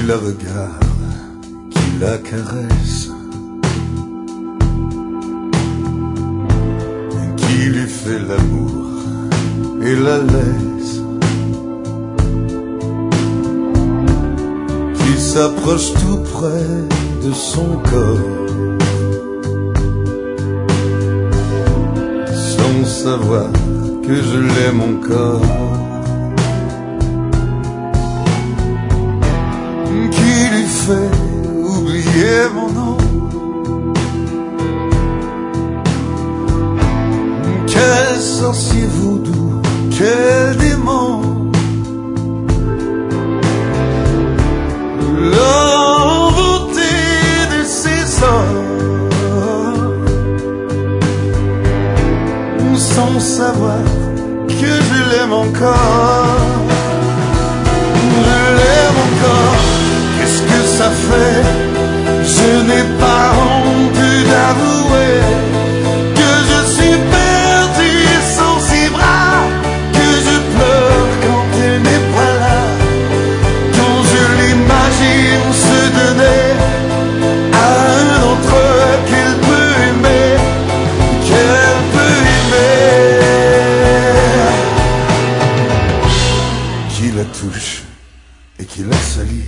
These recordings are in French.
qui la regarde, qui la caresse, qui lui fait l'amour et la laisse, qui s'approche tout près de son corps, sans savoir que je l'aime encore, qui lui fait oublier mon nom. Quel sorcier vaudou, quel démon l'envoûté de ses sorts, sans savoir que je l'aime encore. Je l'aime encore, qu'est-ce que ça fait? Je n'ai pas honte d'avouer que je suis perdu sans ses bras, que je pleure quand elle n'est pas là, quand je l'imagine se donner à un autre qu'elle peut aimer, qu'elle peut aimer, qui la touche et qui la salit.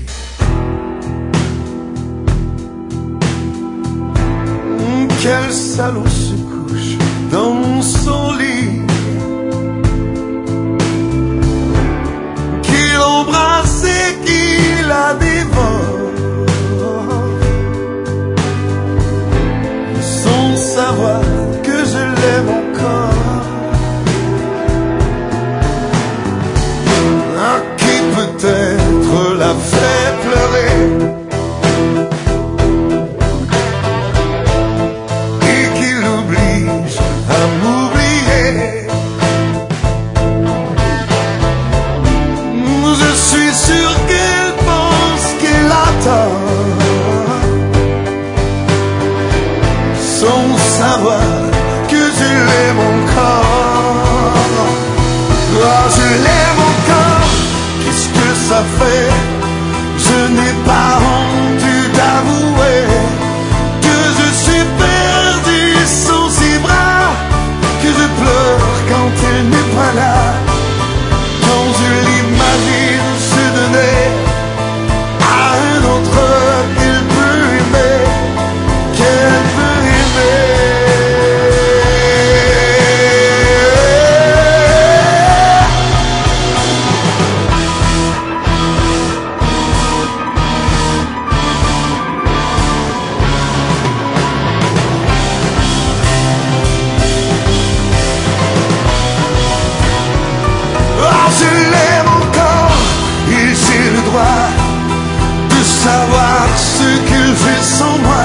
Quel salaud se couche dans son lit, qui l'embrasse et qui la dévore, sans savoir que je l'aime encore. Qui peut-être la fait pleurer, sans savoir que je l'aime encore. Ah, je l'aime encore, qu'est-ce que ça fait? Je n'ai pas honte d'avouer que je suis perdu sans ses bras, que je pleure quand elle n'est pas là, quand je l'imagine se donner à un autre qu'elle peut aimer, qu'elle peut aimer. Ah, je l'aime encore et j'ai le droit de savoir ce qu'elle fait sans moi.